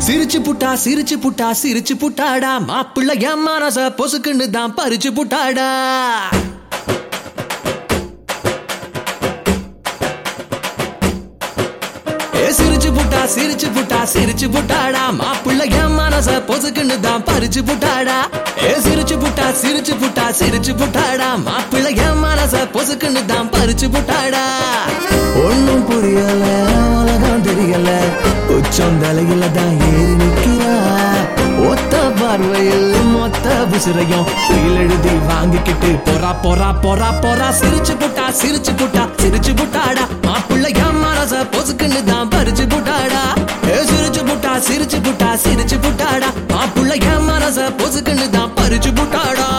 சிரிச்சு புட்டா சிரிச்சு புட்டா சிரிச்சு புட்டாடா மாப்பிள்ள என் மனச பொசுக்குன்னு தான் பறிச்சு புட்டாடா சிரிச்சு புட்டா சிரிச்சு புட்டா சிரிச்சு புட்டாடா மாப்பிள்ள என் மனச பொசுக்குன்னு தான் பறிச்சு புட்டாடா சிரிச்சு புட்டா சிரிச்சு புட்டா சிரிச்சு புட்டாடா மாப்பிள்ள என் மனச பொசுக்குன்னு தான் பறிச்சு புட்டாடா ஒன்னும் புரியல உலகம் தெரியல உச்சம் தலையில தான் ஏறி நிக்கிறா ஒத்த பார்வையில் மொத்த விசிறையும் எழுதி வாங்கிக்கிட்டு போறா போறா போறா போறா சிரிச்சு புட்டா சிரிச்சு புட்டா சிரிச்சு புட்டாடா மாப்பிள்ள என் மனச பொசுக்குன்னு தான் பறிச்சு புட்டாடா சிரிச்சு புட்டா சிரிச்சு புட்டா சிரிச்சு புட்டாடா மாப்பிள்ள என் மனச பொசுக்குன்னு தான் பறிச்சு புட்டாடா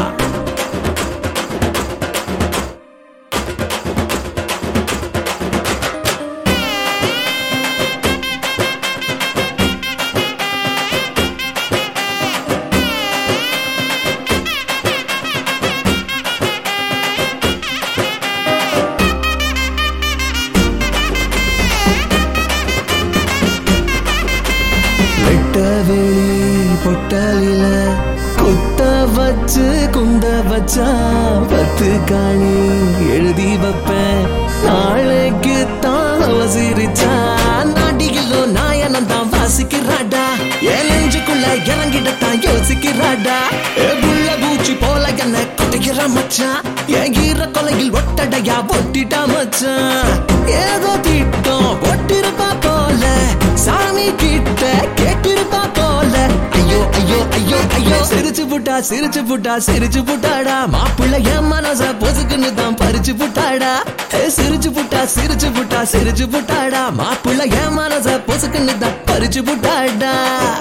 பொட்டலில குத்த வச்சு குந்த வச்சா பத்து காணி எழுதி வைப்பேன் நாளைக்கு தான் சிரிச்சா நாட்டிகளோ நாயனம் தான் வாசிக்கிறாடா என் நெஞ்சுக்குள்ள இறங்கிடத்தான் யோசிக்கிறாடா புள்ள பூச்சி போல என்ன கொட்டைகிற மச்சான் என் ஈர கொலையில் ஒட்டடையா ஒட்டிட்டா மச்சான் ஏதோ திட்டம் ஒட்டிருப்பா போல சாமி கிட்ட கேட்டிருப்பா போல ஐயோ ஐயோ ஐயோ ஐயோ சிரிச்சு புட்டா சிரிச்சு புட்டா சிரிச்சு புட்டாடா மாப்பிள்ள என் மனச பொசுக்குன்னு தான் பறிச்சு புட்டாடா சிரிச்சு புட்டா சிரிச்சு புட்டா சிரிச்சு புட்டாடா மாப்பிள்ள என் மனச பொசுக்குன்னு தான் பறிச்சு புட்டாடா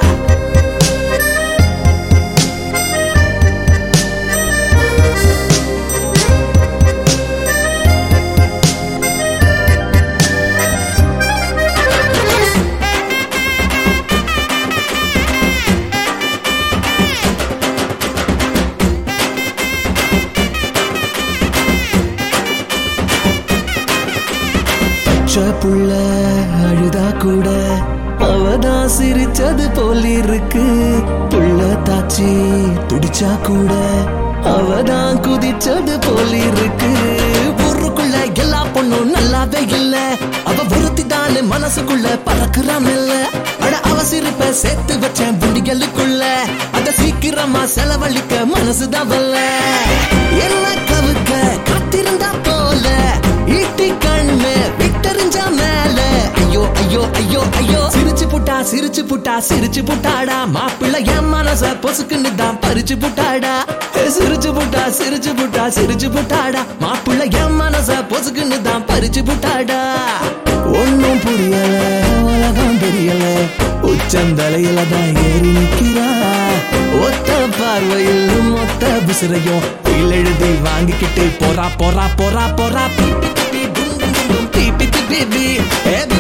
புள்ள அழுதா கூட அவதான் சிரிச்சது போல் இருக்கு புள்ள தாச்சி துடிச்சா கூட அவதான் குதிச்சது போல் இருக்கு ஊருக்குள்ள எல்லா பொண்ணும் நல்லாவே இல்ல அவ ஒருத்தி தானே மனசுக்குள்ள பறக்குறான் இல்ல அட அவ சிரிப்ப சேர்த்து வச்சேன் புண்டிகளுக்குள்ள அத சீக்கிரமா செலவழிக்க மனசுதான் வல்ல என்ன கவுக்க காத்திருந்தா போல ஈட்டி கண்ணு விட்டறிஞ்சா மேல ஐயோ ஐயோ ஐயோ ஐயோ சிரிச்சு புட்டா சிரிச்சு புட்டா சிரிச்சு புட்டாடா மாப்பிள்ள என் மனச பொசுக்குன்னு தான் பறிச்சு புட்டாடா சிரிச்சு புட்டா சிரிச்சு புட்டா சிரிச்சு புட்டாடா மாப்பிள்ள என் மனச பொசுக்குன்னு தான் பறிச்சு புட்டாடா ஒன்னும் புரியல உலகம் தெரியல உச்சந்தலையில தான் ஏறி நிக்கிறா ஒத்த பார்வையில் மொத்த விசிறையும் எழுதி வாங்கிக்கிட்டு போறா போறா போறா போறா baby